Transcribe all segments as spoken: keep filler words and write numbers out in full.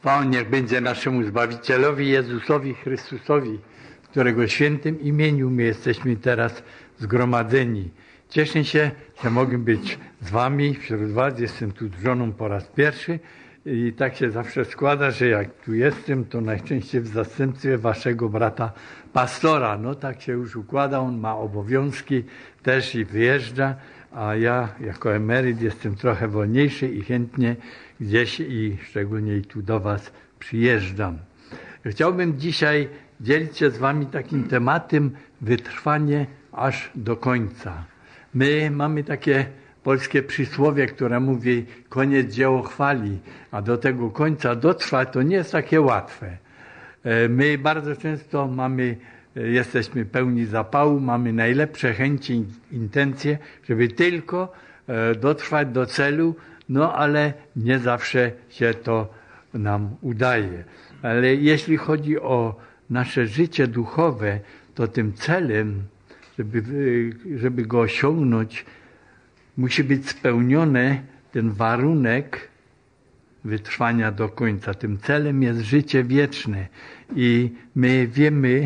Chwała niech będzie naszemu Zbawicielowi Jezusowi Chrystusowi, w którego świętym imieniu my jesteśmy teraz zgromadzeni. Cieszę się, że mogę być z wami, wśród was. Jestem tu z żoną po raz pierwszy i tak się zawsze składa, że jak tu jestem, to najczęściej w zastępstwie waszego brata pastora. No tak się już układa, on ma obowiązki też i wyjeżdża, a ja jako emeryt jestem trochę wolniejszy i chętnie gdzieś i szczególnie i tu do was przyjeżdżam. Chciałbym dzisiaj dzielić się z wami takim tematem wytrwanie aż do końca. My mamy takie polskie przysłowie, które mówi koniec dzieło chwali, a do tego końca dotrwać to nie jest takie łatwe. My bardzo często mamy, jesteśmy pełni zapału, mamy najlepsze chęci, intencje, żeby tylko dotrwać do celu, no ale nie zawsze się to nam udaje. Ale jeśli chodzi o nasze życie duchowe, to tym celem, żeby, żeby go osiągnąć, musi być spełniony ten warunek wytrwania do końca. Tym celem jest życie wieczne. I my wiemy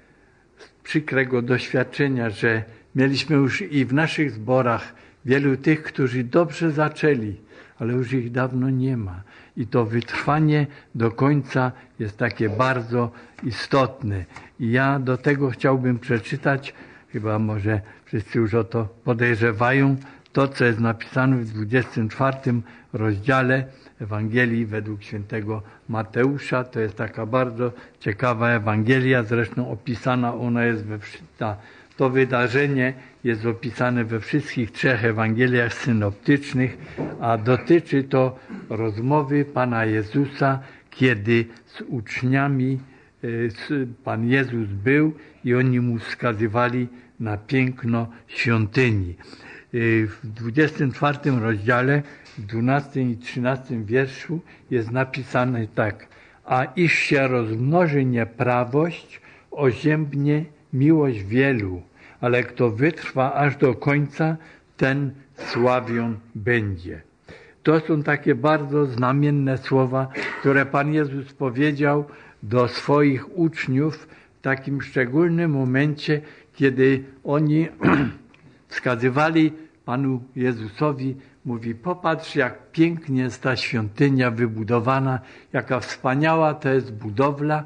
z przykrego doświadczenia, że mieliśmy już i w naszych zborach wielu tych, którzy dobrze zaczęli, ale już ich dawno nie ma. I to wytrwanie do końca jest takie bardzo istotne. I ja do tego chciałbym przeczytać, chyba może wszyscy już o to podejrzewają, to, co jest napisane w dwudziestym czwartym rozdziale Ewangelii według świętego Mateusza. To jest taka bardzo ciekawa Ewangelia, zresztą opisana ona jest we ta, to wydarzenie jest opisane we wszystkich trzech Ewangeliach synoptycznych, a dotyczy to rozmowy Pana Jezusa, kiedy z uczniami Pan Jezus był i oni mu wskazywali na piękno świątyni. W dwudziestym czwartym rozdziale, w dwunastym i trzynastym wierszu jest napisane tak: a iż się rozmnoży nieprawość, oziębnie miłość wielu, ale kto wytrwa aż do końca, ten sławion będzie. To są takie bardzo znamienne słowa, które Pan Jezus powiedział do swoich uczniów w takim szczególnym momencie, kiedy oni wskazywali Panu Jezusowi, mówi: popatrz, jak pięknie jest ta świątynia wybudowana, jaka wspaniała to jest budowla.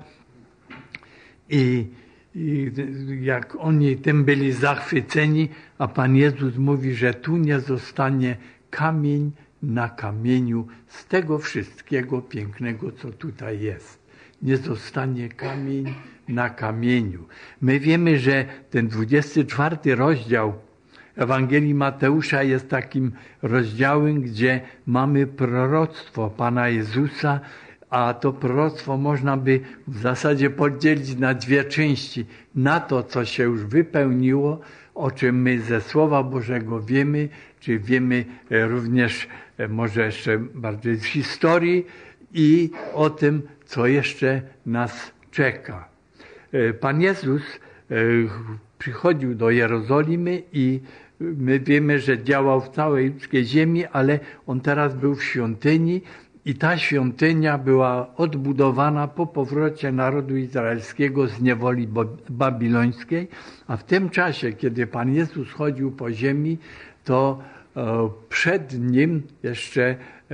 I, i jak oni tym byli zachwyceni, a Pan Jezus mówi, że tu nie zostanie kamień na kamieniu z tego wszystkiego pięknego, co tutaj jest. Nie zostanie kamień na kamieniu. My wiemy, że ten dwudziesty czwarty rozdział Ewangelii Mateusza jest takim rozdziałem, gdzie mamy proroctwo Pana Jezusa, a to proroctwo można by w zasadzie podzielić na dwie części. Na to, co się już wypełniło, o czym my ze Słowa Bożego wiemy, czy wiemy również może jeszcze bardziej z historii, i o tym, co jeszcze nas czeka. Pan Jezus przychodził do Jerozolimy i my wiemy, że działał w całej ludzkiej ziemi, ale on teraz był w świątyni i ta świątynia była odbudowana po powrocie narodu izraelskiego z niewoli babilońskiej, a w tym czasie, kiedy Pan Jezus chodził po ziemi, to przed nim, jeszcze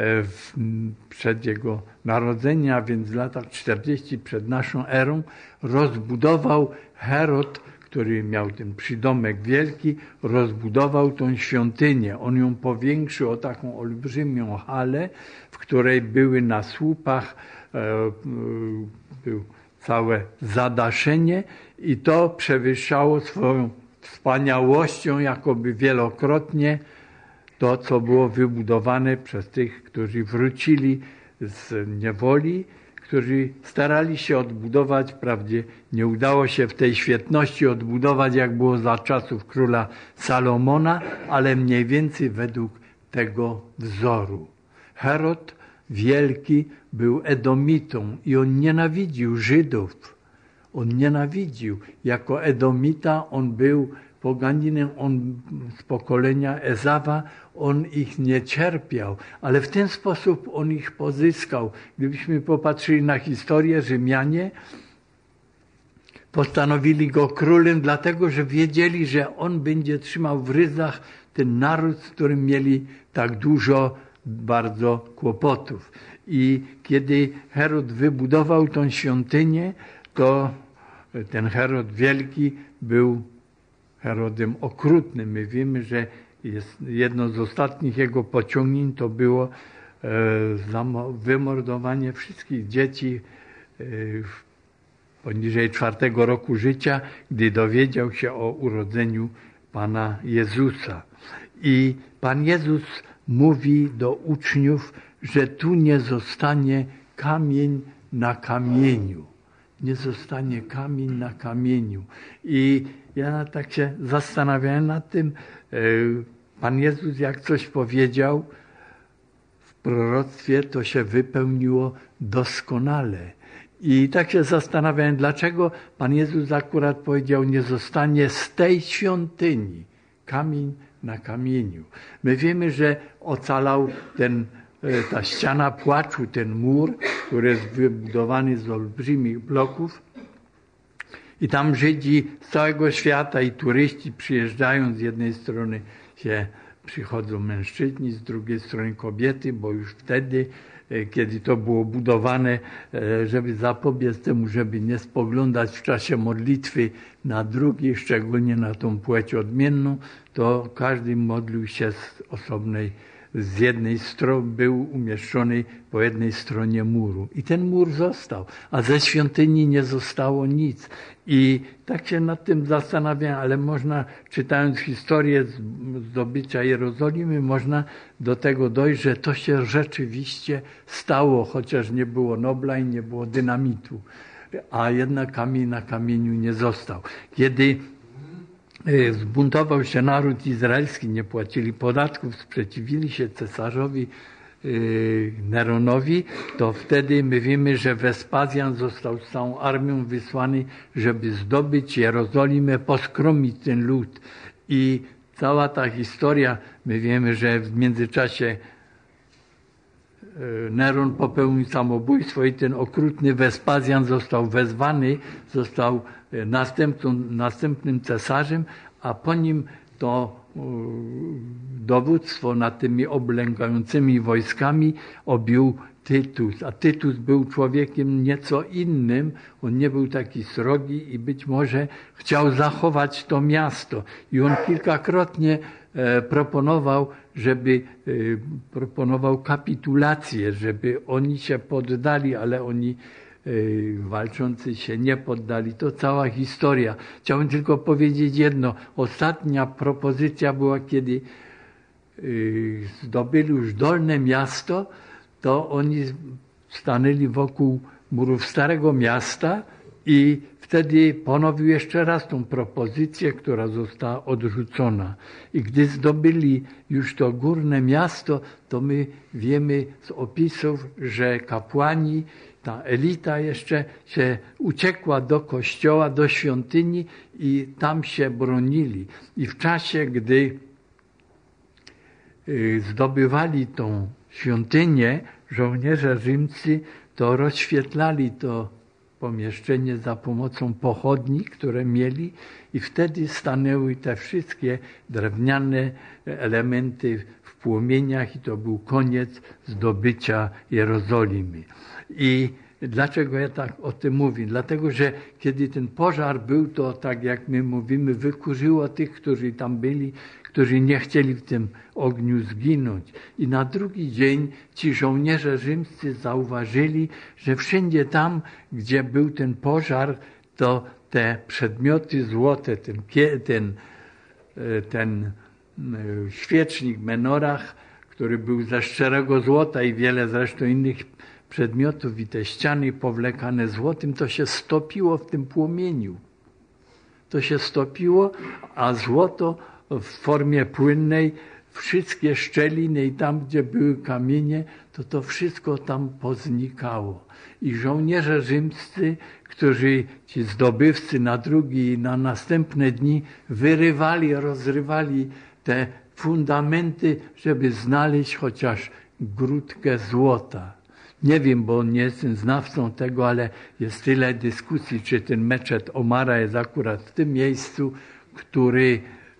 przed jego narodzeniem, a więc w latach czterdziestych przed naszą erą, rozbudował Herod, który miał ten przydomek wielki, rozbudował tą świątynię. On ją powiększył o taką olbrzymią halę, w której były na słupach był całe zadaszenie i to przewyższało swoją wspaniałością jakoby wielokrotnie to, co było wybudowane przez tych, którzy wrócili z niewoli, którzy starali się odbudować, wprawdzie nie udało się w tej świetności odbudować, jak było za czasów króla Salomona, ale mniej więcej według tego wzoru. Herod Wielki był Edomitą i on nienawidził Żydów. On nienawidził. Jako Edomita on był poganinem, on z pokolenia Ezawa, on ich nie cierpiał, ale w ten sposób on ich pozyskał. Gdybyśmy popatrzyli na historię, Rzymianie postanowili go królem, dlatego że wiedzieli, że on będzie trzymał w ryzach ten naród, z którym mieli tak dużo bardzo kłopotów. I kiedy Herod wybudował tą świątynię, to ten Herod Wielki był Herodem okrutnym. My wiemy, że jest jedno z ostatnich jego pociągnięć to było e, wymordowanie wszystkich dzieci e, poniżej czwartego roku życia, gdy dowiedział się o urodzeniu Pana Jezusa. I Pan Jezus mówi do uczniów, że tu nie zostanie kamień na kamieniu. Nie zostanie kamień na kamieniu. I ja tak się zastanawiałem nad tym. Pan Jezus jak coś powiedział w proroctwie, to się wypełniło doskonale. I tak się zastanawiałem, dlaczego Pan Jezus akurat powiedział, nie zostanie z tej świątyni kamień na kamieniu. My wiemy, że ocalał ten, ta ściana płaczu, ten mur, który jest wybudowany z olbrzymich bloków. I tam Żydzi z całego świata i turyści przyjeżdżają, z jednej strony się przychodzą mężczyźni, z drugiej strony kobiety, bo już wtedy, kiedy to było budowane, żeby zapobiec temu, żeby nie spoglądać w czasie modlitwy na drugich, szczególnie na tą płeć odmienną, to każdy modlił się z osobnej, z jednej strony, był umieszczony po jednej stronie muru. I ten mur został, a ze świątyni nie zostało nic. I tak się nad tym zastanawiam, ale można, czytając historię zdobycia Jerozolimy, można do tego dojść, że to się rzeczywiście stało, chociaż nie było Nobla i nie było dynamitu. A jednak kamień na kamieniu nie został. Kiedy zbuntował się naród izraelski, nie płacili podatków, sprzeciwili się cesarzowi Neronowi, to wtedy my wiemy, że Wespazjan został z całą armią wysłany, żeby zdobyć Jerozolimę, poskromić ten lud. I cała ta historia, my wiemy, że w międzyczasie Neron popełnił samobójstwo i ten okrutny Wespazjan został wezwany, został następcą, następnym cesarzem, a po nim to dowództwo nad tymi oblęgającymi wojskami objął Tytus. A Tytus był człowiekiem nieco innym, on nie był taki srogi i być może chciał zachować to miasto. I on kilkakrotnie proponował, żeby proponował kapitulację, żeby oni się poddali, ale oni walczący się nie poddali. To cała historia. Chciałbym tylko powiedzieć jedno. Ostatnia propozycja była, kiedy zdobyli już Dolne Miasto, to oni stanęli wokół murów Starego Miasta i wtedy ponowił jeszcze raz tą propozycję, która została odrzucona. I gdy zdobyli już to Górne Miasto, to my wiemy z opisów, że kapłani, ta elita jeszcze się uciekła do kościoła, do świątyni i tam się bronili. I w czasie, gdy zdobywali tą świątynię, żołnierze rzymscy to rozświetlali to pomieszczenie za pomocą pochodni, które mieli i wtedy stanęły te wszystkie drewniane elementy w płomieniach i to był koniec zdobycia Jerozolimy. I dlaczego ja tak o tym mówię? Dlatego, że kiedy ten pożar był, to tak jak my mówimy, wykurzyło tych, którzy tam byli, którzy nie chcieli w tym ogniu zginąć. I na drugi dzień ci żołnierze rzymscy zauważyli, że wszędzie tam, gdzie był ten pożar, to te przedmioty złote, ten, ten, ten świecznik, menorach, który był ze szczerego złota i wiele zresztą innych przedmiotów i te ściany powlekane złotym, to się stopiło w tym płomieniu. To się stopiło, a złoto w formie płynnej wszystkie szczeliny i tam, gdzie były kamienie, to to wszystko tam poznikało. I żołnierze rzymscy, którzy, ci zdobywcy na drugi i na następne dni wyrywali, rozrywali te fundamenty, żeby znaleźć chociaż grudkę złota. Nie wiem, bo nie jestem znawcą tego, ale jest tyle dyskusji, czy ten meczet Omara jest akurat w tym miejscu, który,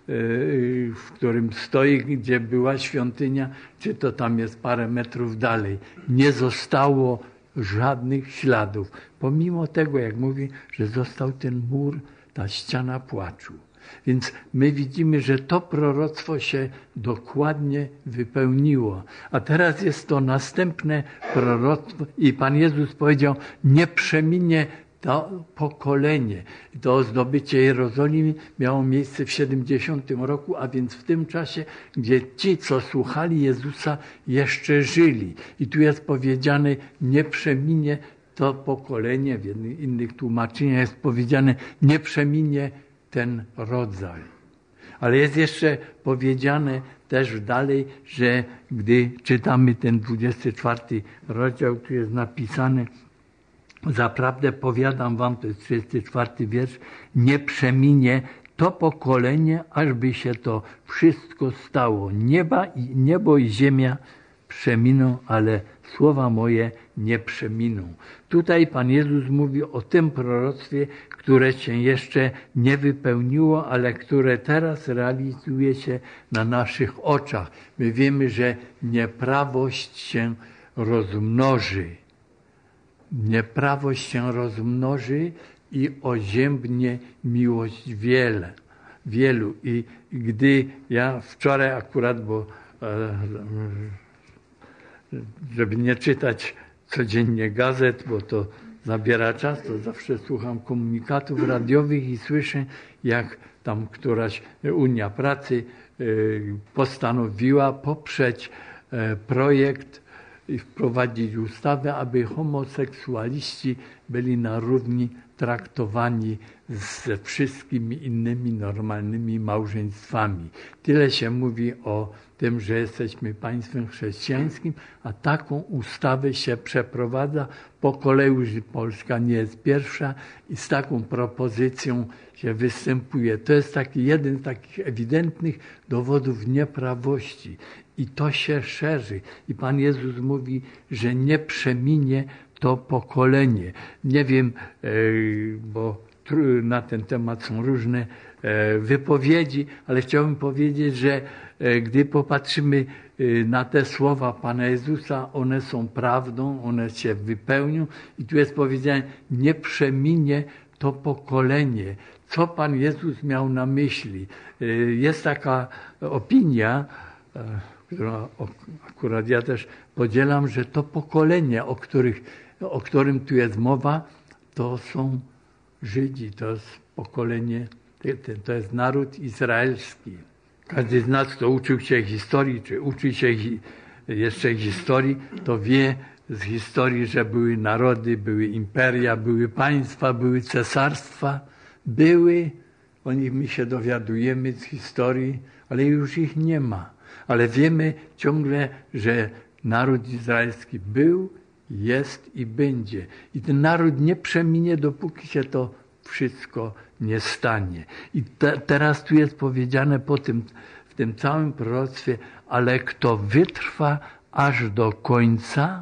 w którym stoi, gdzie była świątynia, czy to tam jest parę metrów dalej. Nie zostało żadnych śladów. Pomimo tego, jak mówi, że został ten mur, ta ściana płaczu. Więc my widzimy, że to proroctwo się dokładnie wypełniło. A teraz jest to następne proroctwo i Pan Jezus powiedział, nie przeminie to pokolenie. To zdobycie Jerozolimy miało miejsce w siedemdziesiątym roku, a więc w tym czasie, gdzie ci, co słuchali Jezusa, jeszcze żyli. I tu jest powiedziane, nie przeminie to pokolenie, w innych tłumaczeniach jest powiedziane, nie przeminie ten rodzaj. Ale jest jeszcze powiedziane też dalej, że gdy czytamy ten dwudziesty czwarty rozdział, tu jest napisane, zaprawdę powiadam wam, to jest trzydziesty czwarty wiersz, nie przeminie to pokolenie, ażby się to wszystko stało. Nieba i, niebo i ziemia przeminą, ale słowa moje nie przeminą. Tutaj Pan Jezus mówi o tym proroctwie, które się jeszcze nie wypełniło, ale które teraz realizuje się na naszych oczach. My wiemy, że nieprawość się rozmnoży. Nieprawość się rozmnoży i oziębnie miłość wiele, wielu. I gdy ja wczoraj akurat, bo żeby nie czytać codziennie gazet, bo to zabiera czas, to zawsze słucham komunikatów radiowych i słyszę, jak tam któraś Unia Pracy postanowiła poprzeć projekt i wprowadzić ustawę, aby homoseksualiści byli na równi traktowani ze wszystkimi innymi normalnymi małżeństwami. Tyle się mówi o tym, że jesteśmy państwem chrześcijańskim, a taką ustawę się przeprowadza. Po kolei już Polska nie jest pierwsza i z taką propozycją się występuje. To jest taki jeden z takich ewidentnych dowodów nieprawości. I to się szerzy. I Pan Jezus mówi, że nie przeminie to pokolenie. Nie wiem, bo na ten temat są różne wypowiedzi, ale chciałbym powiedzieć, że gdy popatrzymy na te słowa Pana Jezusa, one są prawdą, one się wypełnią. I tu jest powiedziane, nie przeminie to pokolenie. Co Pan Jezus miał na myśli? Jest taka opinia, którą akurat ja też podzielam, że to pokolenie, o, których, o którym tu jest mowa, to są Żydzi, to jest pokolenie, to jest naród izraelski. Każdy z nas, kto uczył się historii, czy uczy się jeszcze historii, to wie z historii, że były narody, były imperia, były państwa, były cesarstwa. Były, o nich my się dowiadujemy z historii, ale już ich nie ma. Ale wiemy ciągle, że naród izraelski był, jest i będzie. I ten naród nie przeminie, dopóki się to wszystko nie stanie. I te, teraz tu jest powiedziane po tym, w tym całym proroctwie, ale kto wytrwa aż do końca,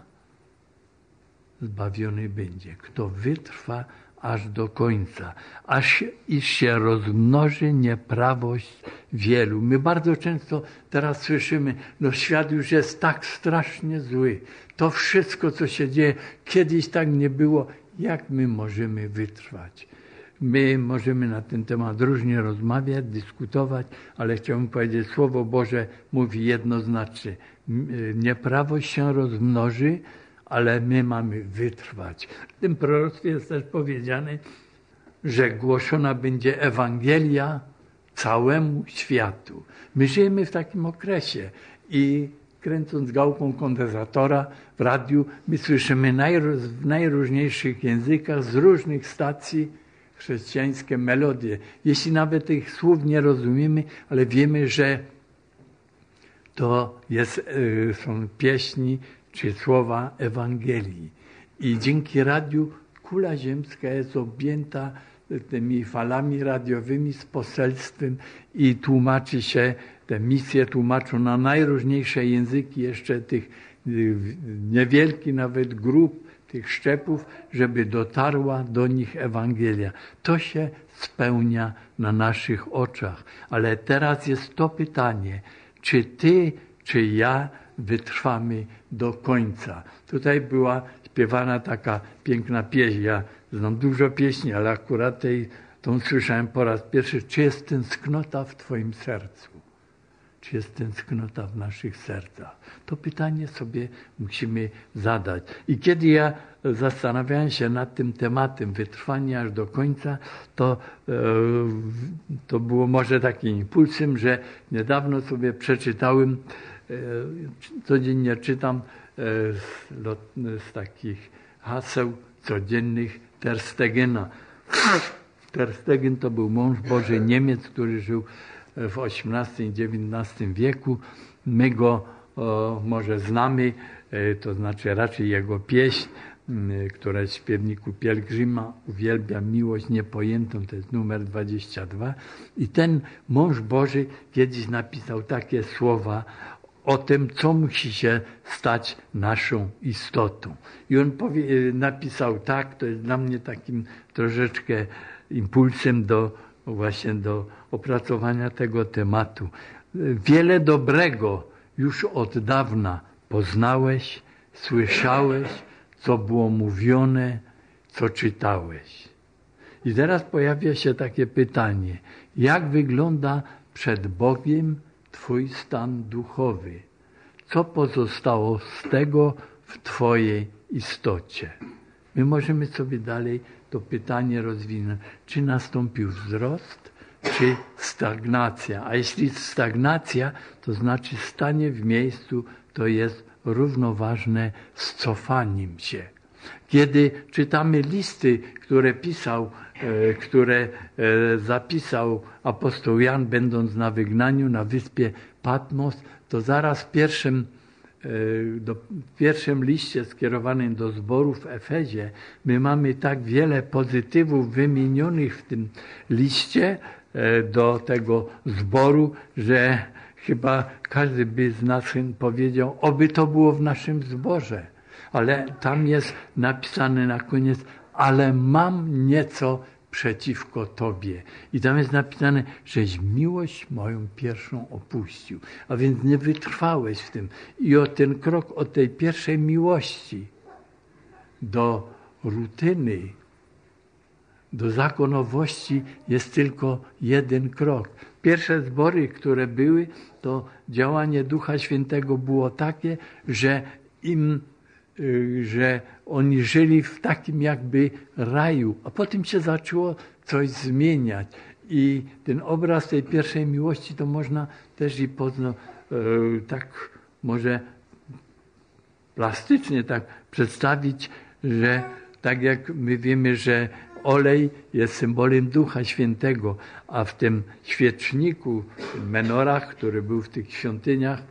zbawiony będzie. Kto wytrwa aż do końca, aż iż się rozmnoży nieprawość wielu. My bardzo często teraz słyszymy, no świat już jest tak strasznie zły. To wszystko, co się dzieje, kiedyś tak nie było. Jak my możemy wytrwać? My możemy na ten temat różnie rozmawiać, dyskutować, ale chciałbym powiedzieć, Słowo Boże mówi jednoznacznie. Nieprawość się rozmnoży, ale my mamy wytrwać. W tym proroctwie jest też powiedziane, że głoszona będzie Ewangelia całemu światu. My żyjemy w takim okresie i kręcąc gałką kondensatora w radiu, my słyszymy najroz, w najróżniejszych językach z różnych stacji chrześcijańskie melodie. Jeśli nawet tych słów nie rozumiemy, ale wiemy, że to jest, są pieśni czy słowa Ewangelii. I dzięki radiu kula ziemska jest objęta tymi falami radiowymi z poselstwem i tłumaczy się, te misje tłumaczą na najróżniejsze języki jeszcze tych niewielki nawet grup, tych szczepów, żeby dotarła do nich Ewangelia. To się spełnia na naszych oczach. Ale teraz jest to pytanie, czy ty, czy ja wytrwamy do końca. Tutaj była śpiewana taka piękna pieśń. Ja znam dużo pieśni, ale akurat tej, tą słyszałem po raz pierwszy. Czy jest tęsknota w twoim sercu? Czy jest tęsknota w naszych sercach? To pytanie sobie musimy zadać. I kiedy ja zastanawiałem się nad tym tematem wytrwania aż do końca, to, to było może takim impulsem, że niedawno sobie przeczytałem, codziennie czytam z, z takich haseł codziennych Ter Stegena. Ter Stegen to był mąż Boży Niemiec, który żył w osiemnastym i dziewiętnastym wieku. My go o, może znamy, e, to znaczy raczej jego pieśń, m, która jest w śpiewniku Pielgrzyma, Uwielbiam miłość niepojętą, to jest numer dwadzieścia dwa. I ten mąż Boży kiedyś napisał takie słowa o tym, co musi się stać naszą istotą. I on powie, napisał tak, to jest dla mnie takim troszeczkę impulsem do właśnie do opracowania tego tematu. Wiele dobrego już od dawna poznałeś, słyszałeś, co było mówione, co czytałeś. I teraz pojawia się takie pytanie, jak wygląda przed Bogiem twój stan duchowy? Co pozostało z tego w twojej istocie? My możemy sobie dalej to pytanie rozwinąć, czy nastąpił wzrost, czy stagnacja. A jeśli stagnacja, to znaczy stanie w miejscu, to jest równoważne z cofaniem się. Kiedy czytamy listy, które pisał, e, które e, zapisał apostoł Jan, będąc na wygnaniu na wyspie Patmos, to zaraz w pierwszym Do, w pierwszym liście skierowanym do zboru w Efezie my mamy tak wiele pozytywów wymienionych w tym liście do tego zboru, że chyba każdy by z nas powiedział, oby to było w naszym zborze. Ale tam jest napisane na koniec, ale mam nieco przeciwko Tobie. I tam jest napisane, żeś miłość moją pierwszą opuścił. A więc nie wytrwałeś w tym. I o ten krok od tej pierwszej miłości do rutyny, do zakonowości jest tylko jeden krok. Pierwsze zbory, które były, to działanie Ducha Świętego było takie, że im że oni żyli w takim jakby raju, a potem się zaczęło coś zmieniać. I ten obraz tej pierwszej miłości to można też i poznać, e, tak może plastycznie tak przedstawić, że tak jak my wiemy, że olej jest symbolem Ducha Świętego, a w tym świeczniku, w menorach, który był w tych świątyniach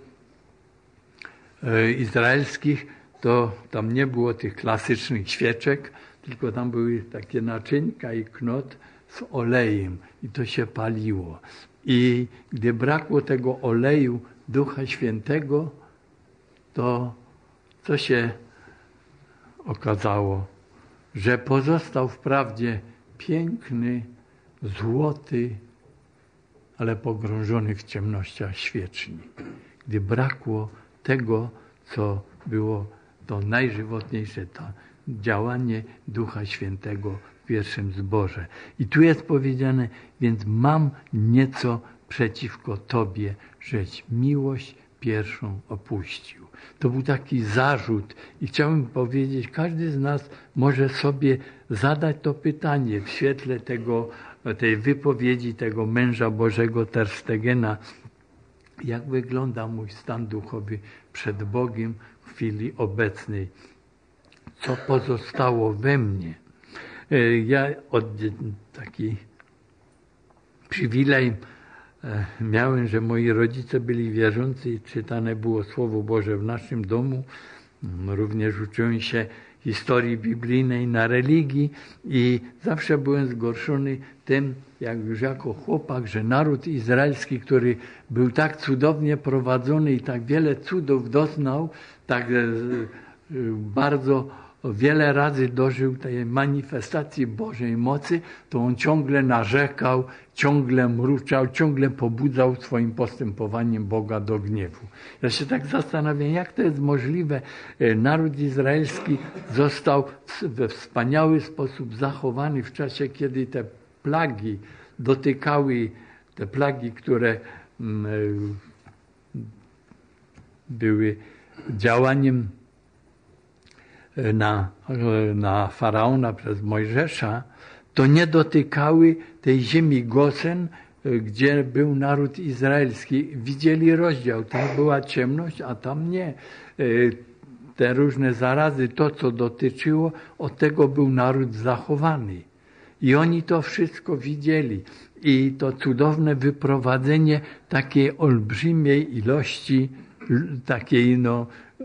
e, izraelskich, to tam nie było tych klasycznych świeczek, tylko tam były takie naczynka i knot z olejem i to się paliło. I gdy brakło tego oleju Ducha Świętego, to co się okazało? Że pozostał wprawdzie piękny, złoty, ale pogrążony w ciemnościach świecznik. Gdy brakło tego, co było to najżywotniejsze, to działanie Ducha Świętego w pierwszym zborze. I tu jest powiedziane, więc mam nieco przeciwko Tobie, żeś miłość pierwszą opuścił. To był taki zarzut i chciałbym powiedzieć, każdy z nas może sobie zadać to pytanie w świetle tego, tej wypowiedzi tego męża Bożego Ter Stegena. Jak wygląda mój stan duchowy przed Bogiem w chwili obecnej? Co pozostało we mnie? Ja od taki przywilej miałem, że moi rodzice byli wierzący i czytane było Słowo Boże w naszym domu. Również uczyłem się historii biblijnej na religii i zawsze byłem zgorszony tym, jak już jako chłopak, że naród izraelski, który był tak cudownie prowadzony i tak wiele cudów doznał, tak bardzo wiele razy dożył tej manifestacji Bożej mocy, to on ciągle narzekał, ciągle mruczał, ciągle pobudzał swoim postępowaniem Boga do gniewu. Ja się tak zastanawiam, jak to jest możliwe. Naród izraelski został we wspaniały sposób zachowany w czasie, kiedy te plagi dotykały, te plagi, które były działaniem na, na Faraona przez Mojżesza, to nie dotykały tej ziemi Gosen, gdzie był naród izraelski. Widzieli rozdział, tam była ciemność, a tam nie. Te różne zarazy, to co dotyczyło, od tego był naród zachowany. I oni to wszystko widzieli. I to cudowne wyprowadzenie takiej olbrzymiej ilości, takiej no,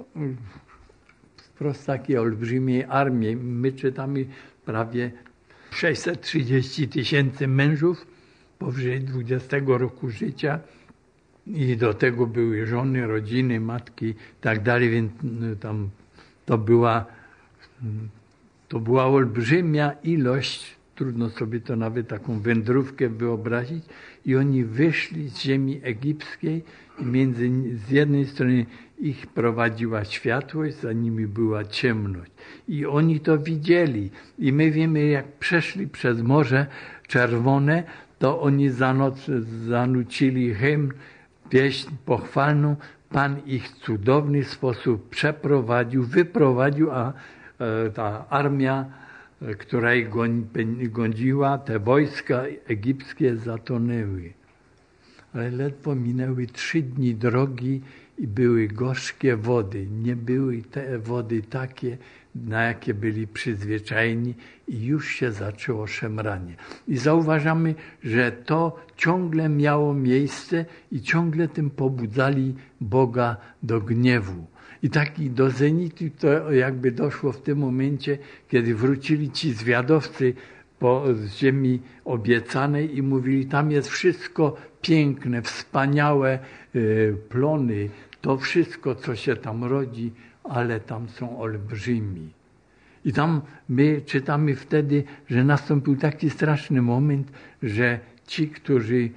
wprost takiej olbrzymiej armii. My czytamy prawie sześćset trzydzieści tysięcy mężów powyżej dwudziestego roku życia i do tego były żony, rodziny, matki i tak dalej, więc tam to była, to była olbrzymia ilość, trudno sobie to nawet taką wędrówkę wyobrazić, i oni wyszli z ziemi egipskiej i między, z jednej strony ich prowadziła światłość, za nimi była ciemność. I oni to widzieli. I my wiemy, jak przeszli przez Morze Czerwone, to oni zanoc, zanucili hymn, pieśń pochwalną. Pan ich w cudowny sposób przeprowadził, wyprowadził, a e, ta armia, e, która ich goniła, te wojska egipskie zatonęły. Ale ledwo minęły trzy dni drogi i były gorzkie wody. Nie były te wody takie, na jakie byli przyzwyczajeni, i już się zaczęło szemranie. I zauważamy, że to ciągle miało miejsce i ciągle tym pobudzali Boga do gniewu. I taki do zenitu to jakby doszło w tym momencie, kiedy wrócili ci zwiadowcy po z ziemi obiecanej i mówili, tam jest wszystko piękne, wspaniałe y, plony, to wszystko, co się tam rodzi, ale tam są olbrzymi. I tam my czytamy wtedy, że nastąpił taki straszny moment, że ci, którzy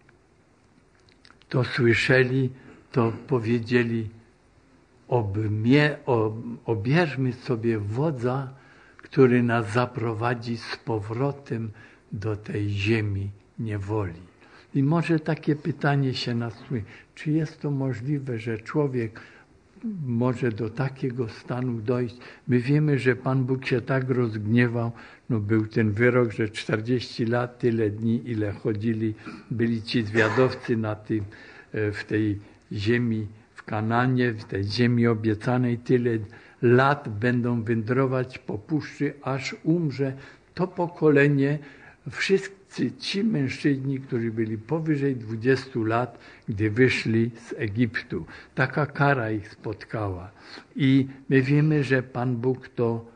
to słyszeli, to powiedzieli, obmie, ob, obierzmy sobie wodza, który nas zaprowadzi z powrotem do tej ziemi niewoli. I może takie pytanie się nasunie, czy jest to możliwe, że człowiek może do takiego stanu dojść? My wiemy, że Pan Bóg się tak rozgniewał, no był ten wyrok, że czterdzieści lat, tyle dni, ile chodzili, byli ci zwiadowcy na tym, w tej ziemi, w Kananie, w tej ziemi obiecanej, tyle lat będą wędrować po puszczy, aż umrze to pokolenie, wszyscy ci mężczyźni, którzy byli powyżej dwudziestu lat, gdy wyszli z Egiptu. Taka kara ich spotkała. I my wiemy, że Pan Bóg to,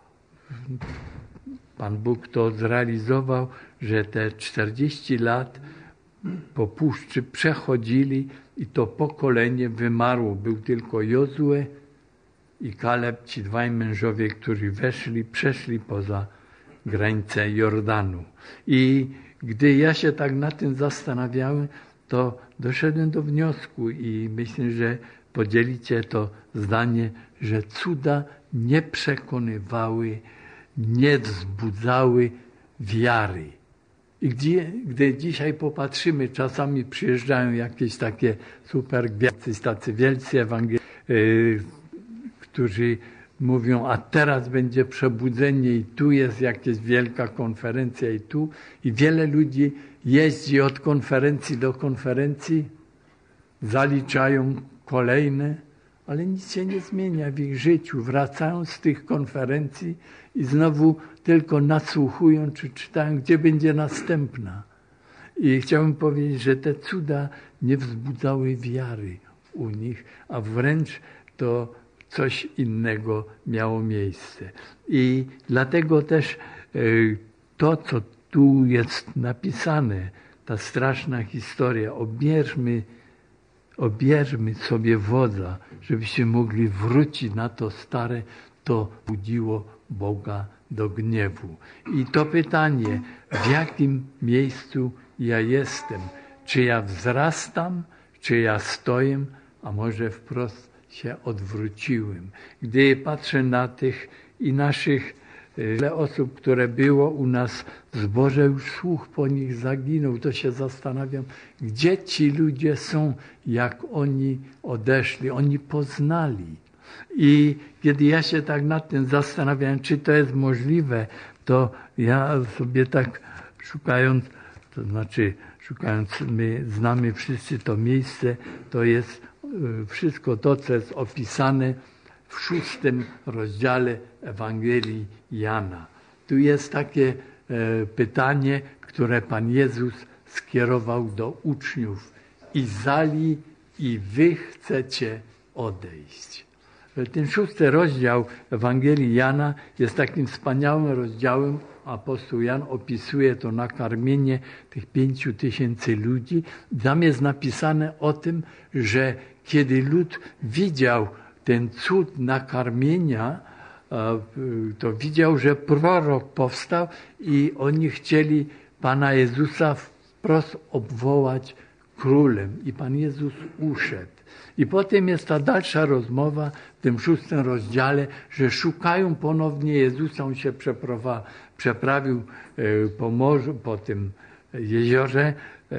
Pan Bóg to zrealizował, że te czterdzieści lat po puszczy przechodzili i to pokolenie wymarło. Był tylko Jozue i Kaleb, ci dwaj mężowie, którzy weszli, przeszli poza granicę Jordanu. I gdy ja się tak na tym zastanawiałem, to doszedłem do wniosku i myślę, że podzielicie to zdanie, że cuda nie przekonywały, nie wzbudzały wiary. I gdy, gdy dzisiaj popatrzymy, czasami przyjeżdżają jakieś takie super gwiazdy, tacy wielcy ewangeliści, yy, którzy mówią, a teraz będzie przebudzenie i tu jest jakaś wielka konferencja i tu. I wiele ludzi jeździ od konferencji do konferencji, zaliczają kolejne, ale nic się nie zmienia w ich życiu. Wracają z tych konferencji i znowu tylko nasłuchują, czy czytają, gdzie będzie następna. I chciałbym powiedzieć, że te cuda nie wzbudzały wiary u nich, a wręcz to coś innego miało miejsce. I dlatego też to, co tu jest napisane, ta straszna historia, obierzmy, obierzmy sobie wodza, żebyście mogli wrócić na to stare, to budziło Boga do gniewu. I to pytanie, w jakim miejscu ja jestem? Czy ja wzrastam, czy ja stoję, a może wprost się odwróciłem? Gdy patrzę na tych i naszych wiele osób, które było u nas w zborze, już słuch po nich zaginął, to się zastanawiam, gdzie ci ludzie są, jak oni odeszli, oni poznali. I kiedy ja się tak nad tym zastanawiałem, czy to jest możliwe, to ja sobie tak szukając, to znaczy szukając, my znamy wszyscy to miejsce, to jest wszystko to, co jest opisane w szóstym rozdziale Ewangelii Jana. Tu jest takie e, pytanie, które Pan Jezus skierował do uczniów. Izali i wy chcecie odejść. Ten szósty rozdział Ewangelii Jana jest takim wspaniałym rozdziałem. Apostoł Jan opisuje to nakarmienie tych pięciu tysięcy ludzi. Tam jest napisane o tym, że kiedy lud widział ten cud nakarmienia, to widział, że prorok powstał i oni chcieli Pana Jezusa wprost obwołać królem. I Pan Jezus uszedł. I potem jest ta dalsza rozmowa w tym szóstym rozdziale, że szukają ponownie Jezusa. On się przeprowa, przeprawił po morzu, po tym jeziorze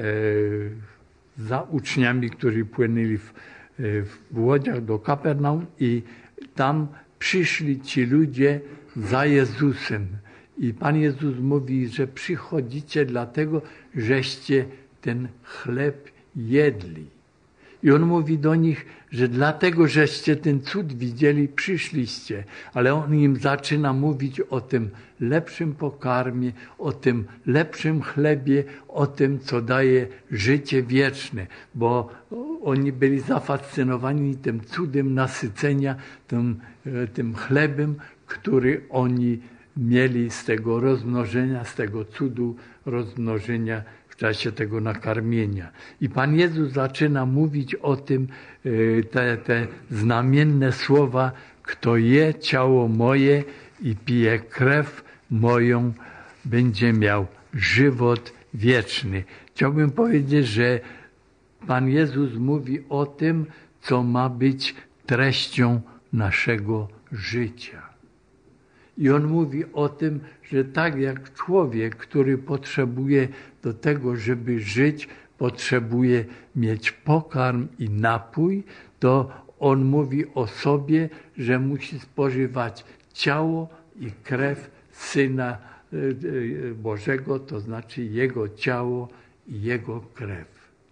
za uczniami, którzy płynęli w, w łodziach do Kapernaum i tam przyszli ci ludzie za Jezusem. I Pan Jezus mówi, że przychodzicie dlatego, żeście ten chleb jedli. I On mówi do nich, że dlatego, żeście ten cud widzieli, przyszliście. Ale On im zaczyna mówić o tym lepszym pokarmie, o tym lepszym chlebie, o tym, co daje życie wieczne. Bo oni byli zafascynowani tym cudem nasycenia, tym, tym chlebem, który oni mieli z tego rozmnożenia, z tego cudu rozmnożenia w czasie tego nakarmienia. I Pan Jezus zaczyna mówić o tym, te, te znamienne słowa, kto je ciało moje i pije krew moją, będzie miał żywot wieczny. Chciałbym powiedzieć, że Pan Jezus mówi o tym, co ma być treścią naszego życia. I On mówi o tym, że tak jak człowiek, który potrzebuje do tego, żeby żyć, potrzebuje mieć pokarm i napój, to On mówi o sobie, że musi spożywać ciało i krew Syna Bożego, to znaczy Jego ciało i Jego krew.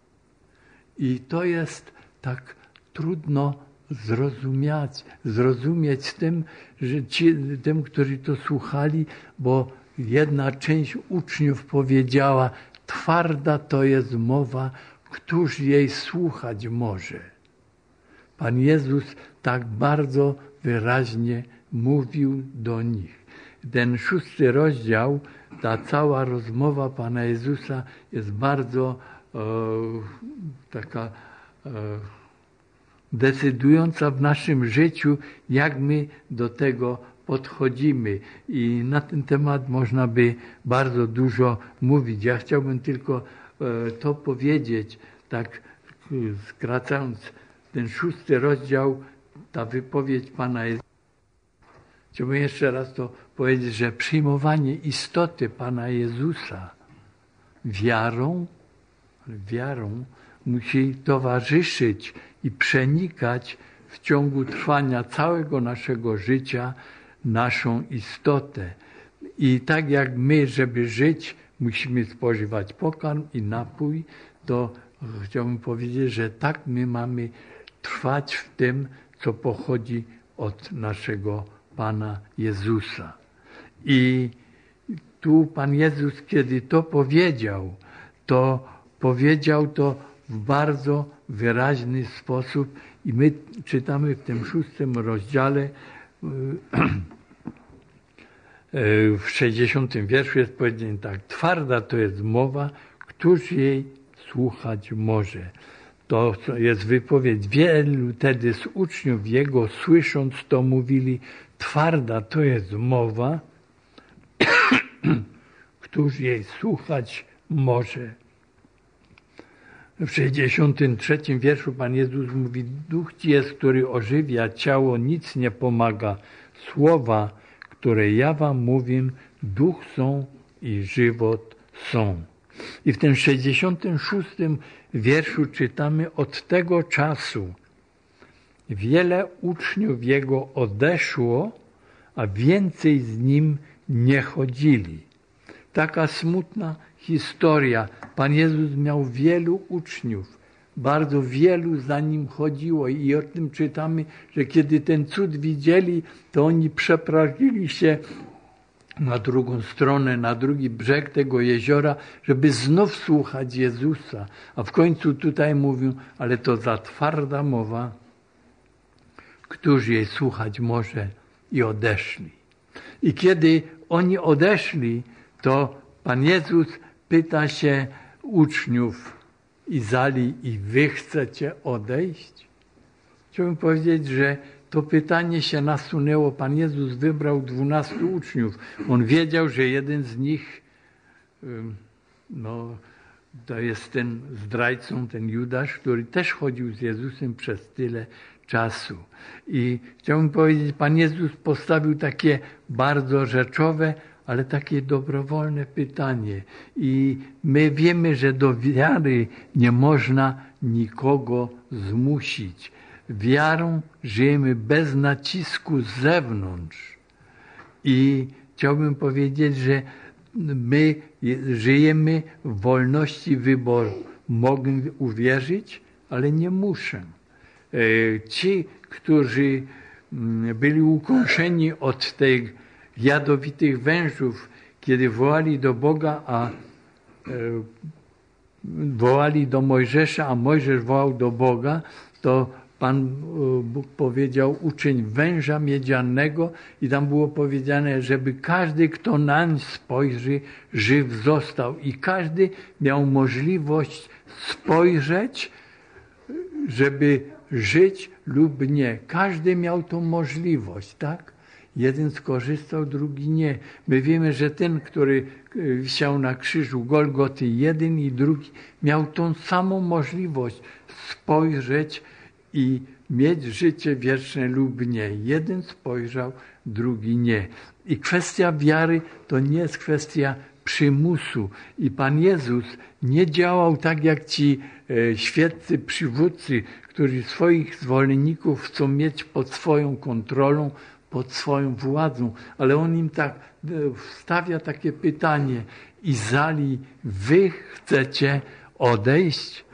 I to jest tak trudno zrozumieć, zrozumieć tym, że ci, tym, którzy to słuchali, bo jedna część uczniów powiedziała, twarda to jest mowa, któż jej słuchać może. Pan Jezus tak bardzo wyraźnie mówił do nich. Ten szósty rozdział, ta cała rozmowa Pana Jezusa jest bardzo e, taka e, decydująca w naszym życiu, jak my do tego podchodzimy. I na ten temat można by bardzo dużo mówić. Ja chciałbym tylko e, to powiedzieć, tak skracając ten szósty rozdział, ta wypowiedź Pana Jezusa. Chciałbym jeszcze raz to powiedzieć, że przyjmowanie istoty Pana Jezusa wiarą, wiarą musi towarzyszyć i przenikać w ciągu trwania całego naszego życia naszą istotę. I tak jak my, żeby żyć, musimy spożywać pokarm i napój, to chciałbym powiedzieć, że tak my mamy trwać w tym, co pochodzi od naszego Pana Jezusa. I tu Pan Jezus, kiedy to powiedział, to powiedział to w bardzo wyraźny sposób i my czytamy w tym szóstym rozdziale w sześćdziesiątym wierszu jest powiedziane tak: twarda to jest mowa, któż jej słuchać może. To jest wypowiedź. Wielu tedy z uczniów jego, słysząc to, mówili: twarda to jest mowa, któż jej słuchać może. W sześćdziesiątym trzecim wierszu Pan Jezus mówi: duch ci jest, który ożywia, ciało nic nie pomaga. Słowa, które ja wam mówię, duch są i żywot są. I w tym sześćdziesiątym szóstym wierszu czytamy: od tego czasu wiele uczniów jego odeszło, a więcej z nim nie chodzili. Taka smutna historia. Pan Jezus miał wielu uczniów, bardzo wielu za nim chodziło i o tym czytamy, że kiedy ten cud widzieli, to oni przeprawili się na drugą stronę, na drugi brzeg tego jeziora, żeby znów słuchać Jezusa. A w końcu tutaj mówią: ale to za twarda mowa, któż jej słuchać może, i odeszli. I kiedy oni odeszli, to Pan Jezus pyta się uczniów i zali: i wy chcecie odejść? Chciałbym powiedzieć, że to pytanie się nasunęło. Pan Jezus wybrał dwunastu uczniów. On wiedział, że jeden z nich no, to jest ten zdrajcą, ten Judasz, który też chodził z Jezusem przez tyle czasu. I chciałbym powiedzieć, Pan Jezus postawił takie bardzo rzeczowe, ale takie dobrowolne pytanie. I my wiemy, że do wiary nie można nikogo zmusić. Wiarą żyjemy bez nacisku z zewnątrz. I chciałbym powiedzieć, że my żyjemy w wolności wyboru. Mogę uwierzyć, ale nie muszę. Ci, którzy byli ukąszeni od tych jadowitych wężów, kiedy wołali do Boga, a wołali do Mojżesza, a Mojżesz wołał do Boga, to Pan Bóg powiedział: uczyń węża miedzianego, i tam było powiedziane, żeby każdy, kto nań spojrzy, żyw został. I każdy miał możliwość spojrzeć, żeby żyć lub nie. Każdy miał tą możliwość, tak? Jeden skorzystał, drugi nie. My wiemy, że ten, który wisiał na krzyżu Golgoty, jeden i drugi, miał tą samą możliwość spojrzeć i mieć życie wieczne lub nie. Jeden spojrzał, drugi nie. I kwestia wiary to nie jest kwestia przymusu. I Pan Jezus nie działał tak jak ci e, świeccy przywódcy, którzy swoich zwolenników chcą mieć pod swoją kontrolą, pod swoją władzą. Ale On im tak e, stawia takie pytanie: i zali, wy chcecie odejść?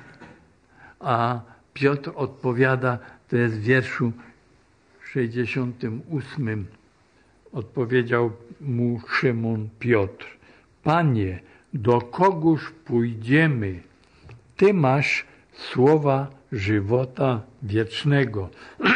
A Piotr odpowiada, to jest w wierszu sześćdziesiątym ósmym, odpowiedział mu Szymon Piotr: Panie, do kogóż pójdziemy? Ty masz słowa żywota wiecznego.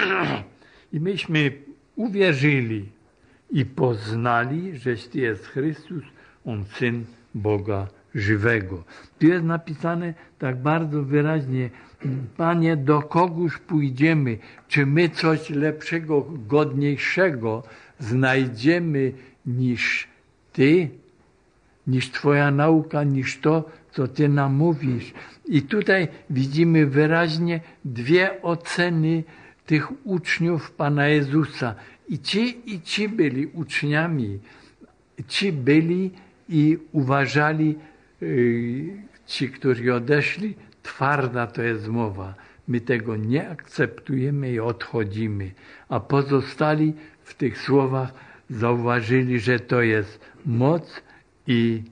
I myśmy uwierzyli i poznali, żeś Ty jest Chrystus, On Syn Boga żywego. Tu jest napisane tak bardzo wyraźnie: Panie, do kogóż pójdziemy? Czy my coś lepszego, godniejszego znajdziemy niż Ty, niż Twoja nauka, niż to, co Ty nam mówisz? I tutaj widzimy wyraźnie dwie oceny tych uczniów Pana Jezusa. I ci, i ci byli uczniami. Ci byli i uważali, yy, ci, którzy odeszli, twarda to jest mowa. My tego nie akceptujemy i odchodzimy. A pozostali w tych słowach zauważyli, że to jest moc i,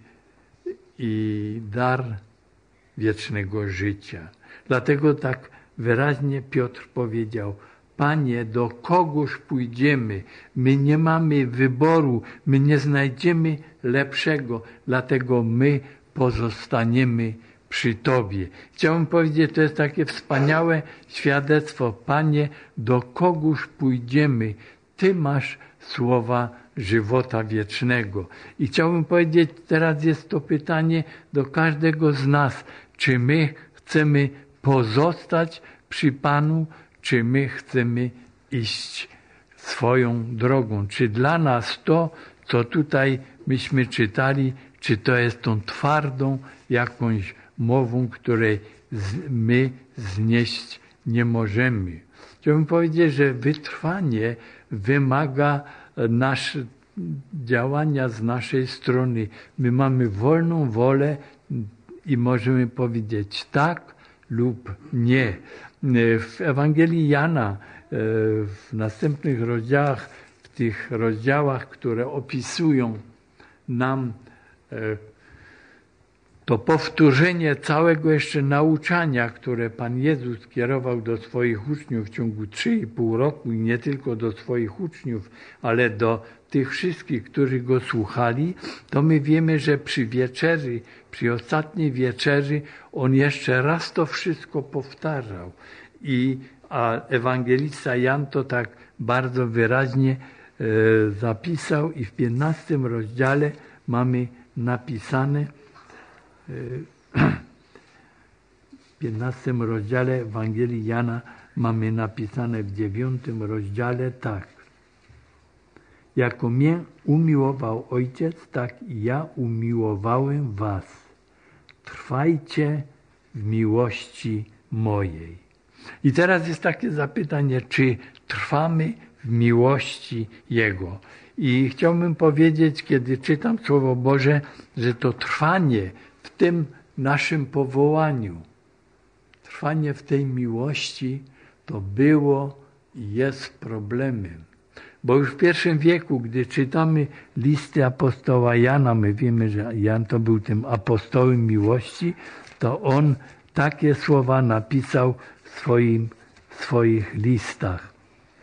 i dar wiecznego życia. Dlatego tak wyraźnie Piotr powiedział: Panie, do kogóż pójdziemy? My nie mamy wyboru, my nie znajdziemy lepszego, dlatego my pozostaniemy przy Tobie. Chciałbym powiedzieć, to jest takie wspaniałe świadectwo. Panie, do kogóż pójdziemy? Ty masz słowa żywota wiecznego. I chciałbym powiedzieć, teraz jest to pytanie do każdego z nas. Czy my chcemy pozostać przy Panu, czy my chcemy iść swoją drogą? Czy dla nas to, co tutaj myśmy czytali, czy to jest tą twardą jakąś mową, której my znieść nie możemy? Chciałbym powiedzieć, że wytrwanie wymaga nasz, działania z naszej strony. My mamy wolną wolę i możemy powiedzieć tak lub nie. W Ewangelii Jana, w następnych rozdziałach, w tych rozdziałach, które opisują nam to powtórzenie całego jeszcze nauczania, które Pan Jezus kierował do swoich uczniów w ciągu trzy i pół roku i nie tylko do swoich uczniów, ale do tych wszystkich, którzy Go słuchali, to my wiemy, że przy wieczerzy, przy ostatniej wieczerzy On jeszcze raz to wszystko powtarzał. I a ewangelista Jan to tak bardzo wyraźnie e, zapisał i w piętnastym rozdziale mamy napisane w piętnastym rozdziale Ewangelii Jana mamy napisane w dziewiątym rozdziale tak. Jako mnie umiłował Ojciec, tak i ja umiłowałem was. Trwajcie w miłości mojej. I teraz jest takie zapytanie, czy trwamy w miłości Jego? I chciałbym powiedzieć, kiedy czytam Słowo Boże, że to trwanie w tym naszym powołaniu, trwanie w tej miłości, to było i jest problemem. Bo już w pierwszym wieku, gdy czytamy listy apostoła Jana, my wiemy, że Jan to był tym apostołem miłości, to on takie słowa napisał w swoim, w swoich listach.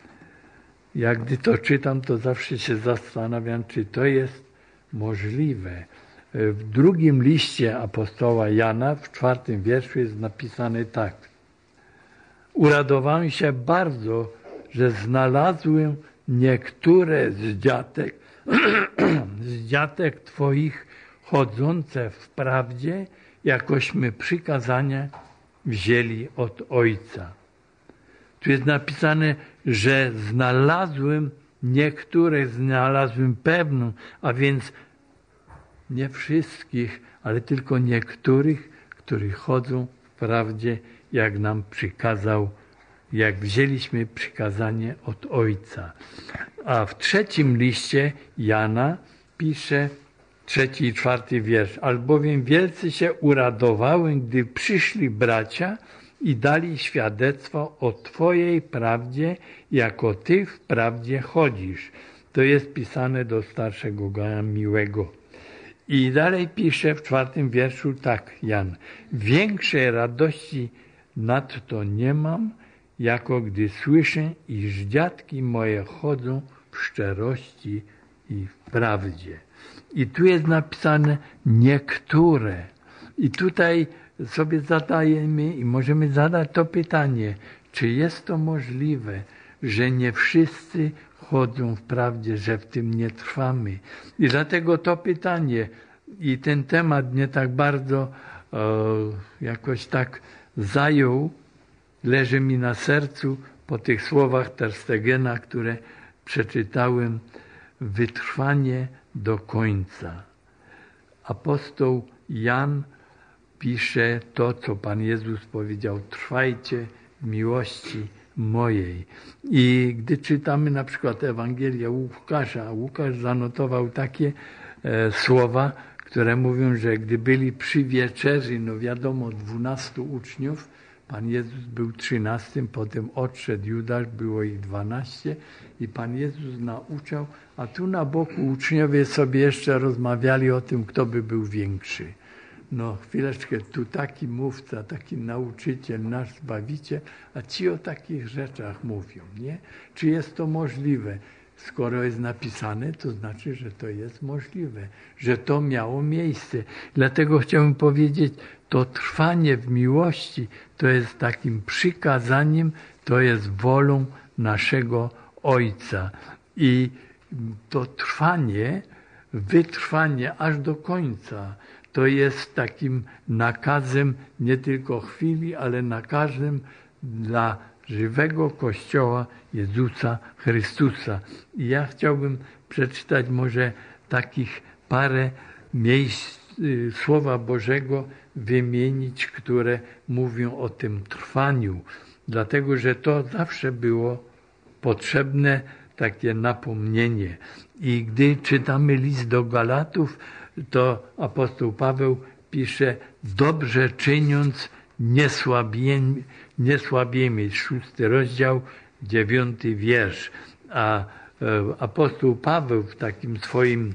Jak gdy to czytam, to zawsze się zastanawiam, czy to jest możliwe. W drugim liście apostoła Jana, w czwartym wierszu jest napisane tak. Uradowałem się bardzo, że znalazłem niektóre z dziatek, z dziatek Twoich chodzące w prawdzie, jakośmy przykazania wzięli od Ojca. Tu jest napisane, że znalazłem niektóre, znalazłem pewną, a więc nie wszystkich, ale tylko niektórych, którzy chodzą w prawdzie, jak nam przykazał, jak wzięliśmy przykazanie od Ojca. A w trzecim liście Jana pisze trzeci i czwarty wiersz. Albowiem wielce się uradowałem, gdy przyszli bracia i dali świadectwo o Twojej prawdzie, jako Ty w prawdzie chodzisz. To jest pisane do starszego Gaja Miłego. I dalej pisze w czwartym wierszu tak Jan. Większej radości nadto nie mam, jako gdy słyszę, iż dziatki moje chodzą w szczerości i w prawdzie. I tu jest napisane niektóre. I tutaj sobie zadajemy i możemy zadać to pytanie, czy jest to możliwe, że nie wszyscy chodzą w prawdzie, że w tym nie trwamy. I dlatego to pytanie i ten temat mnie tak bardzo e, jakoś tak zajął, leży mi na sercu po tych słowach Terstegena, które przeczytałem, wytrwanie do końca. Apostoł Jan pisze to, co Pan Jezus powiedział, trwajcie w miłości mojej. I gdy czytamy na przykład Ewangelię Łukasza, Łukasz zanotował takie e, słowa, które mówią, że gdy byli przy wieczerzy, no wiadomo, dwunastu uczniów, Pan Jezus był trzynastym, potem odszedł Judasz, było ich dwanaście i Pan Jezus nauczał, a tu na boku uczniowie sobie jeszcze rozmawiali o tym, kto by był większy. No chwileczkę, tu taki mówca, taki nauczyciel, nasz Zbawiciel, a ci o takich rzeczach mówią, nie? Czy jest to możliwe? skoro jest napisane, to znaczy, że to jest możliwe, że to miało miejsce. Dlatego chciałbym powiedzieć, to trwanie w miłości to jest takim przykazaniem, to jest wolą naszego Ojca. I to trwanie, wytrwanie aż do końca, to jest takim nakazem nie tylko chwili, ale nakazem dla żywego Kościoła Jezusa Chrystusa. I ja chciałbym przeczytać może takich parę miejsc y, Słowa Bożego, wymienić, które mówią o tym trwaniu, dlatego że to zawsze było potrzebne takie napomnienie. I gdy czytamy list do Galatów, to apostoł Paweł pisze, dobrze czyniąc nie słabiemy, nie słabiemy. Szósty rozdział, dziewiąty wiersz. A apostoł Paweł w takim swoim,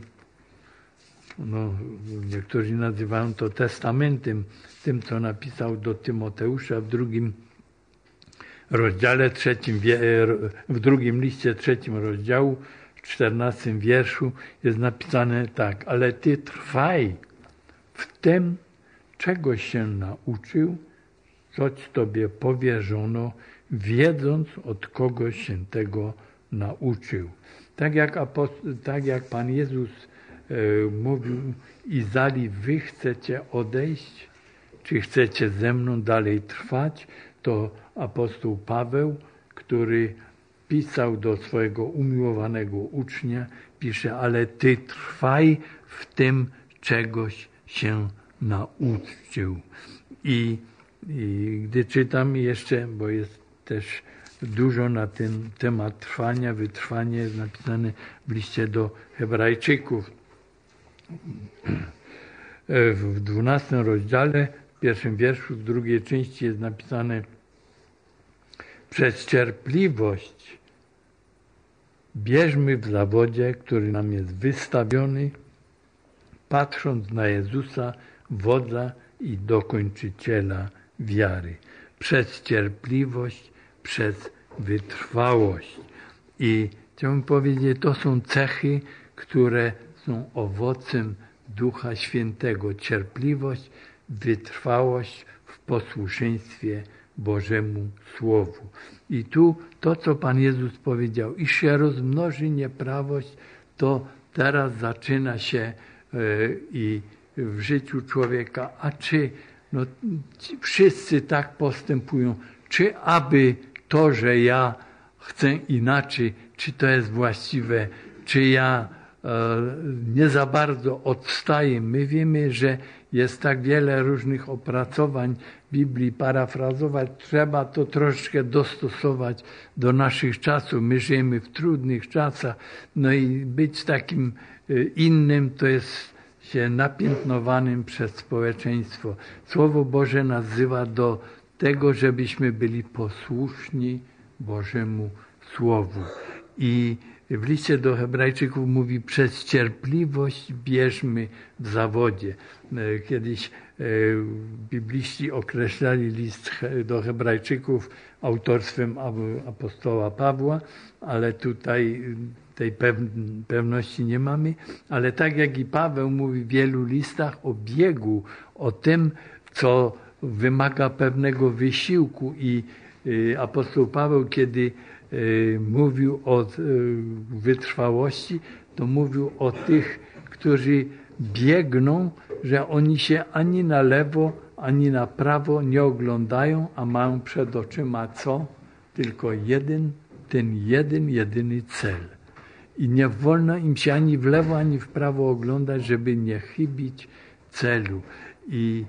no, niektórzy nazywają to testamentem, tym co napisał do Tymoteusza w drugim rozdziale, trzecim, w drugim liście, trzecim rozdziału, w czternastym wierszu jest napisane tak, ale ty trwaj w tym, czego się nauczył, coś tobie powierzono, wiedząc, od kogo się tego nauczył. Tak jak, apost- tak jak Pan Jezus e, mówił Izali, wy chcecie odejść, czy chcecie ze mną dalej trwać, to apostoł Paweł, który pisał do swojego umiłowanego ucznia, pisze, ale ty trwaj w tym, czegoś się nauczył. I, i gdy czytam jeszcze, bo jest też dużo na ten temat trwania, wytrwanie jest napisane w liście do Hebrajczyków. W dwunastym rozdziale, w pierwszym wierszu, w drugiej części jest napisane, przez cierpliwość bierzmy w zawodzie, który nam jest wystawiony, patrząc na Jezusa, wodza i dokończyciela wiary. Przez cierpliwość, przez wytrwałość. I chciałbym powiedzieć, to są cechy, które są owocem Ducha Świętego. Cierpliwość, wytrwałość w posłuszeństwie Bożemu Słowu. I tu to, co Pan Jezus powiedział, iż się rozmnoży nieprawość, to teraz zaczyna się yy, i w życiu człowieka, a czy no, wszyscy tak postępują, czy aby to, że ja chcę inaczej, czy to jest właściwe, czy ja e, nie za bardzo odstaję. My wiemy, że jest tak wiele różnych opracowań Biblii, parafrazować, trzeba to troszeczkę dostosować do naszych czasów. My żyjemy w trudnych czasach, no i być takim innym to jest się napiętnowanym przez społeczeństwo. Słowo Boże nazywa do tego, żebyśmy byli posłuszni Bożemu Słowu. I w liście do Hebrajczyków mówi, przez cierpliwość bierzmy w zawodzie. Kiedyś bibliści określali list do Hebrajczyków autorstwem apostoła Pawła, ale tutaj tej pewności nie mamy. Ale tak jak i Paweł mówi w wielu listach o biegu, o tym, co wymaga pewnego wysiłku. I apostoł Paweł, kiedy mówił o wytrwałości, to mówił o tych, którzy biegną, że oni się ani na lewo, ani na prawo nie oglądają, a mają przed oczyma co? Tylko jeden, ten jeden, jedyny cel. I nie wolno im się ani w lewo, ani w prawo oglądać, żeby nie chybić celu. I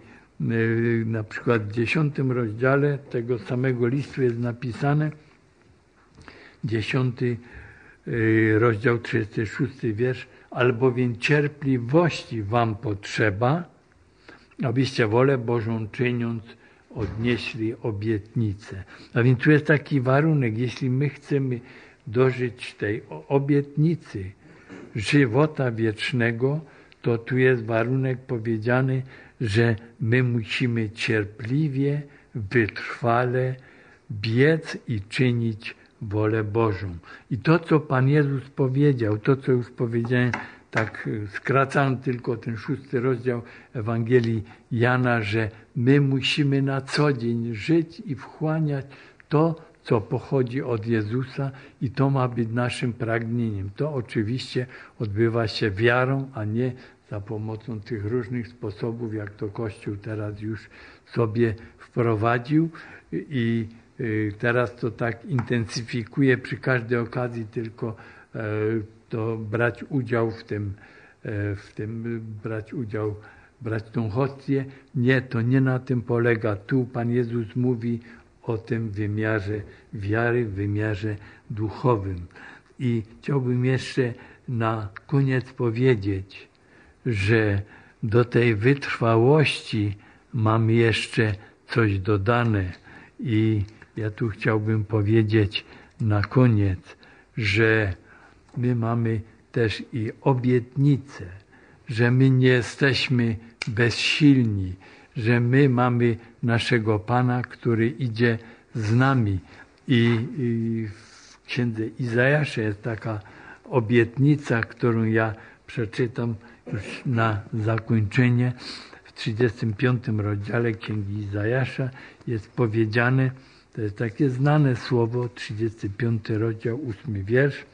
na przykład w dziesiątym rozdziale tego samego listu jest napisane, dziesiąty rozdział, trzydziesty szósty wiersz, albowiem cierpliwości wam potrzeba, abyście wolę Bożą czyniąc odnieśli obietnicę. A więc tu jest taki warunek, jeśli my chcemy dożyć tej obietnicy żywota wiecznego, to tu jest warunek powiedziany, że my musimy cierpliwie, wytrwale biec i czynić wolę Bożą. I to, co Pan Jezus powiedział, to, co już powiedziałem, tak skracam tylko ten szósty rozdział Ewangelii Jana, że my musimy na co dzień żyć i wchłaniać to, co pochodzi od Jezusa i to ma być naszym pragnieniem. To oczywiście odbywa się wiarą, a nie za pomocą tych różnych sposobów, jak to Kościół teraz już sobie wprowadził i teraz to tak intensyfikuje przy każdej okazji tylko to brać udział w tym, w tym brać udział, brać tą hostię. Nie, to nie na tym polega. Tu Pan Jezus mówi o tym wymiarze wiary, w wymiarze duchowym. I chciałbym jeszcze na koniec powiedzieć, że do tej wytrwałości mam jeszcze coś dodane i ja tu chciałbym powiedzieć na koniec, że my mamy też i obietnicę, że my nie jesteśmy bezsilni, że my mamy naszego Pana, który idzie z nami. I, i w księdze Izajasza jest taka obietnica, którą ja przeczytam już na zakończenie. W trzydziestym piątym rozdziale Księgi Izajasza jest powiedziane, to jest takie znane słowo, trzydziesty piąty rozdział, ósmy wiersz.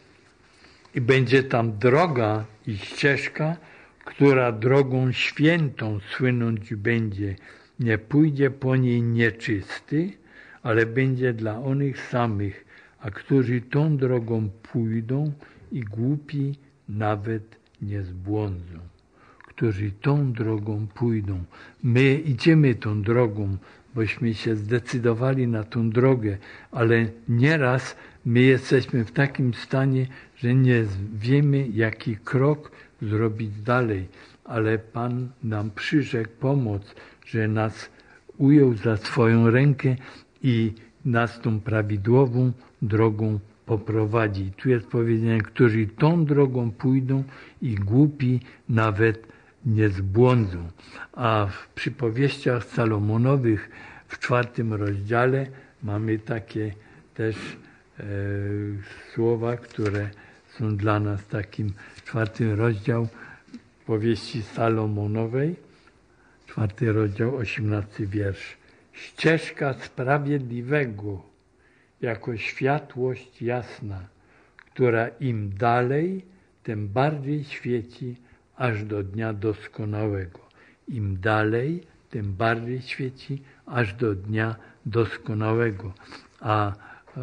I będzie tam droga i ścieżka, która drogą świętą słynąć będzie. Nie pójdzie po niej nieczysty, ale będzie dla onych samych, a którzy tą drogą pójdą i głupi nawet nie zbłądzą. Którzy tą drogą pójdą. My idziemy tą drogą, bośmy się zdecydowali na tą drogę, ale nieraz my jesteśmy w takim stanie, że nie wiemy, jaki krok zrobić dalej, ale Pan nam przyrzekł pomoc, że nas ujął za swoją rękę i nas tą prawidłową drogą poprowadzi. Tu jest powiedziane, którzy tą drogą pójdą i głupi nawet nie zbłądzą. A w przypowieściach Salomonowych w czwartym rozdziale mamy takie też e, słowa, które są dla nas takim, czwarty rozdział powieści Salomonowej, czwarty rozdział, osiemnasty wiersz. Ścieżka sprawiedliwego jako światłość jasna, która im dalej, tym bardziej świeci aż do dnia doskonałego. Im dalej, tym bardziej świeci aż do dnia doskonałego. A e,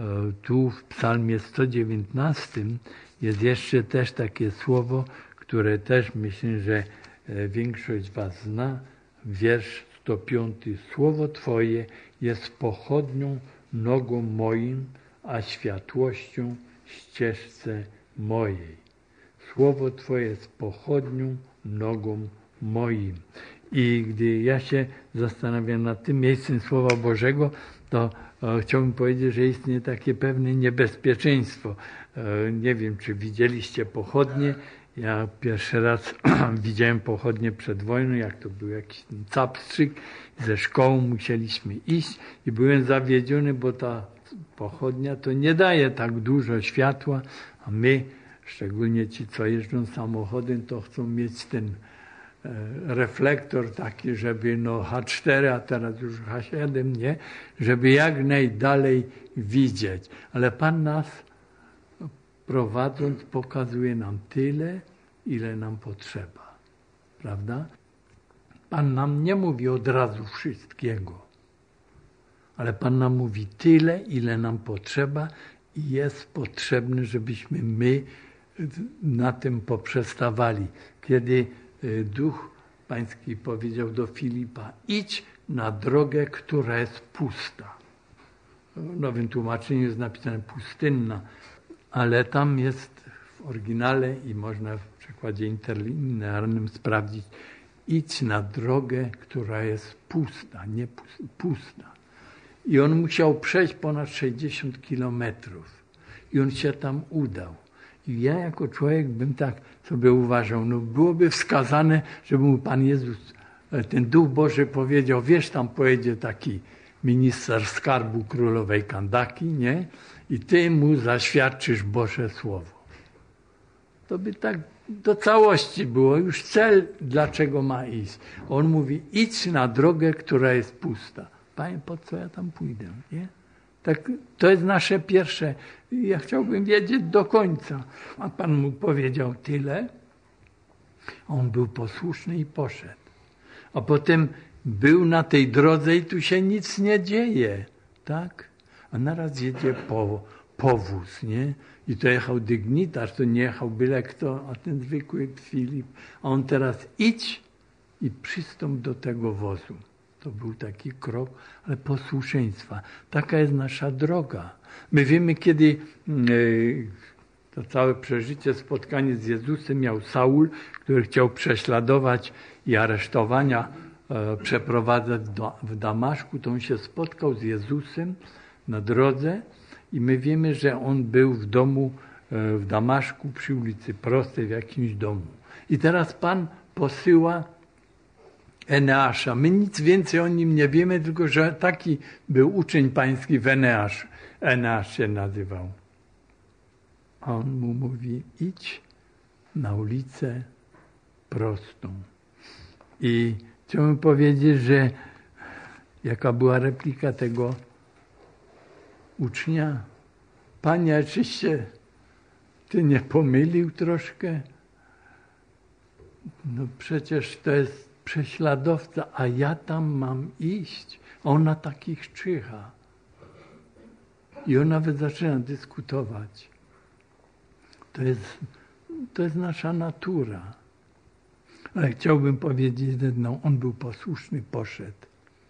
tu w psalmie sto dziewiętnastym jest jeszcze też takie słowo, które też myślę, że e, większość was zna. Wiersz sto piąty. Słowo Twoje jest pochodnią nogą moim, a światłością ścieżce mojej. Słowo Twoje jest pochodnią nogą moim. I gdy ja się zastanawiam nad tym miejscem Słowa Bożego, to e, chciałbym powiedzieć, że istnieje takie pewne niebezpieczeństwo. E, nie wiem, czy widzieliście pochodnie. Ja pierwszy raz widziałem pochodnie przed wojną, jak to był jakiś capstrzyk. Ze szkoły musieliśmy iść i byłem zawiedziony, bo ta pochodnia to nie daje tak dużo światła, a my, szczególnie ci, co jeżdżą samochodem, to chcą mieć ten e, reflektor taki, żeby no H cztery, a teraz już H siedem, nie? Żeby jak najdalej widzieć. Ale Pan nas prowadząc pokazuje nam tyle, ile nam potrzeba. Prawda? Pan nam nie mówi od razu wszystkiego, ale Pan nam mówi tyle, ile nam potrzeba i jest potrzebne, żebyśmy my na tym poprzestawali. Kiedy Duch Pański powiedział do Filipa, idź na drogę, która jest pusta. W nowym tłumaczeniu jest napisane pustynna, ale tam jest w oryginale i można w przekładzie interlinearnym sprawdzić, idź na drogę, która jest pusta, nie pusta. I on musiał przejść ponad sześćdziesiąt kilometrów. I on się tam udał. I ja jako człowiek bym tak sobie uważał, no byłoby wskazane, żeby mu Pan Jezus, ten Duch Boży powiedział, wiesz, tam pojedzie taki minister skarbu królowej Kandaki, nie? i Ty mu zaświadczysz Boże Słowo. To by tak do całości było już cel, dlaczego ma iść. On mówi, idź na drogę, która jest pusta. Panie, po co ja tam pójdę? Nie? Tak, to jest nasze pierwsze. Ja chciałbym wiedzieć do końca. A Pan mu powiedział tyle. On był posłuszny i poszedł. A potem był na tej drodze i tu się nic nie dzieje. Tak? A naraz jedzie po, powóz, nie? I to jechał dygnitarz, to nie jechał byle kto, a ten zwykły Filip. A on teraz idź i przystąp do tego wozu. To był taki krok, ale posłuszeństwa. Taka jest nasza droga. My wiemy, kiedy yy, to całe przeżycie, spotkanie z Jezusem miał Saul, który chciał prześladować i aresztowania e, przeprowadzać do, w Damaszku, to on się spotkał z Jezusem na drodze i my wiemy, że on był w domu e, w Damaszku przy ulicy Prostej w jakimś domu. I teraz Pan posyła Eneasza. My nic więcej o nim nie wiemy, tylko że taki był uczeń pański w Eneasz. Eneasz się nazywał. A on mu mówi, idź na ulicę Prostą. I chciałbym powiedzieć, że jaka była replika tego ucznia? Panie, czyście Ty nie pomylił troszkę? No przecież to jest prześladowca, a ja tam mam iść. Ona takich czyha. I on nawet zaczyna dyskutować. To jest, to jest nasza natura. Ale chciałbym powiedzieć jedną, on był posłuszny, poszedł.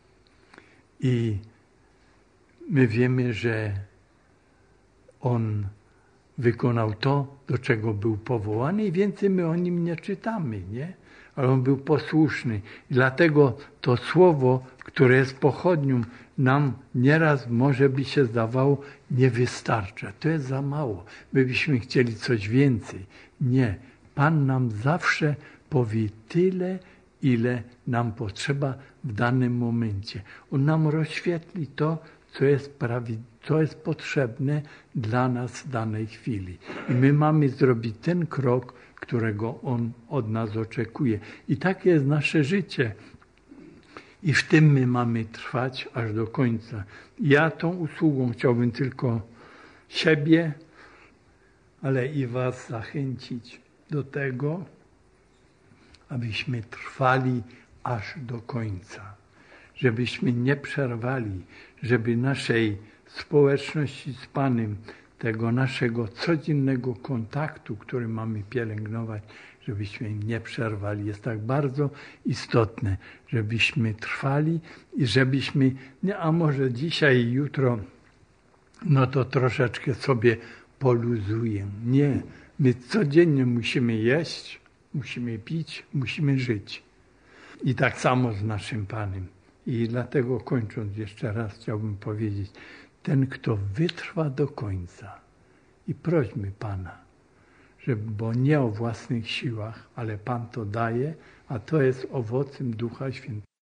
I my wiemy, że on wykonał to, do czego był powołany i więcej my o nim nie czytamy, nie? Ale on był posłuszny. I dlatego to słowo, które jest pochodnią, nam nieraz może by się zdawało, nie wystarcza. To jest za mało. My byśmy chcieli coś więcej. Nie. Pan nam zawsze powie tyle, ile nam potrzeba w danym momencie. On nam rozświetli to, co jest, prawi, co jest potrzebne dla nas w danej chwili. I my mamy zrobić ten krok, którego On od nas oczekuje. I takie jest nasze życie. I w tym my mamy trwać aż do końca. Ja tą usługą chciałbym tylko siebie, ale i was zachęcić do tego, abyśmy trwali aż do końca. Żebyśmy nie przerwali, żeby naszej społeczności z Panem, tego naszego codziennego kontaktu, który mamy pielęgnować, żebyśmy nie przerwali. Jest tak bardzo istotne, żebyśmy trwali i żebyśmy, nie, a może dzisiaj i jutro, no to troszeczkę sobie poluzuję. Nie, my codziennie musimy jeść, musimy pić, musimy żyć. I tak samo z naszym Panem. I dlatego kończąc jeszcze raz chciałbym powiedzieć, ten, kto wytrwa do końca i prośmy Pana, żeby, bo nie o własnych siłach, ale Pan to daje, a to jest owocem Ducha Świętego.